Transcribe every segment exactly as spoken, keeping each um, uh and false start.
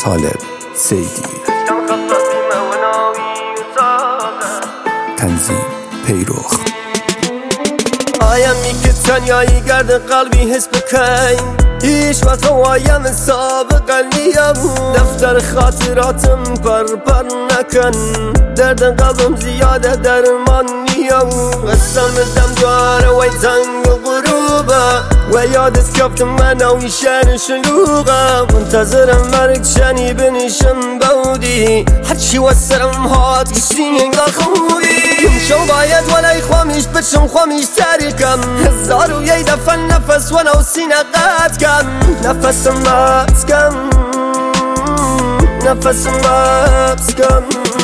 طالب سیدی. تنظیم پیروخ. آیمی که تنیایی گرد قلبی حس بکن، هیچ وقت وایم سابقا نیم. دفتر خاطراتم پر پر نکن، درد قلبم زیاده درمان نیم. قسم دم داره وی تنگ و غروبه، و یادت کفتم من اوی شهر شلوغه. منتظرم مرگ شنی بنشم بودی، هرچی وسرم هات گشتین انگار خوبی. شو باید ولی خوامیش بچم خوامیش تریکم، هزار و یه دفعه نفس ولو سینه قد کم. نفسم بس کم، نفسم بس کم.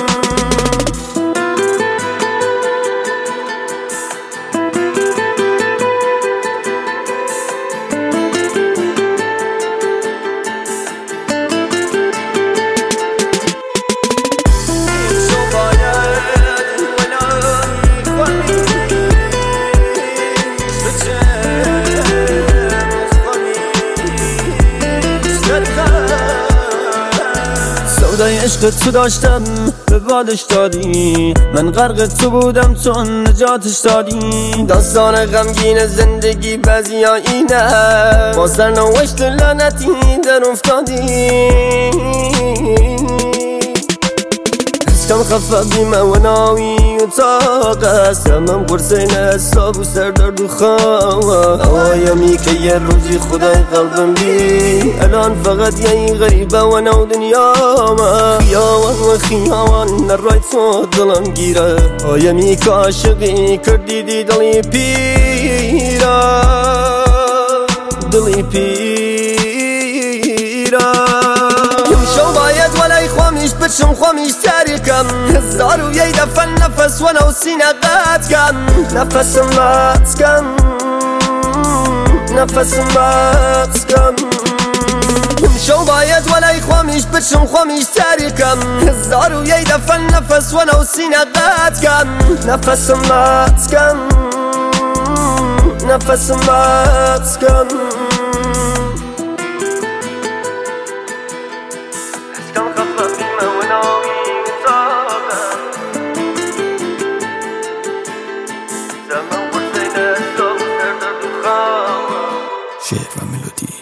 سودای عشق تو داشتم به بادش دادی، من غرق تو بودم تو نجاتش دادی. داستان غمگین زندگی بعضی ها اینه، با سرنوشت لعنتی در افتادی. کم خفه بیمه و ناوی و طاقه، سمم قرصین حساب و سردرد و خواه. اوایمی که یه روزی خدای قلبم بی، الان فقط یه غریبه و نو دنیا ما. خیاوان و خیاوان نرای تو دلم گیره، آیمی که عاشقی کردیدی دلی پیره، دلی پیره. شو باید ولی خوامیش بچم خوامیش تریکم، هزار و یه دفعه نفس ولو سینه قد کم. نفسم بس کم، نفسم بس کم. شو باید ولی خوامیش بچم خوامیش تریکم، هزار و یه دفعه نفس ولو سینه قد کم. نفسم بس کم، نفسم بس کم. شعر و ملودی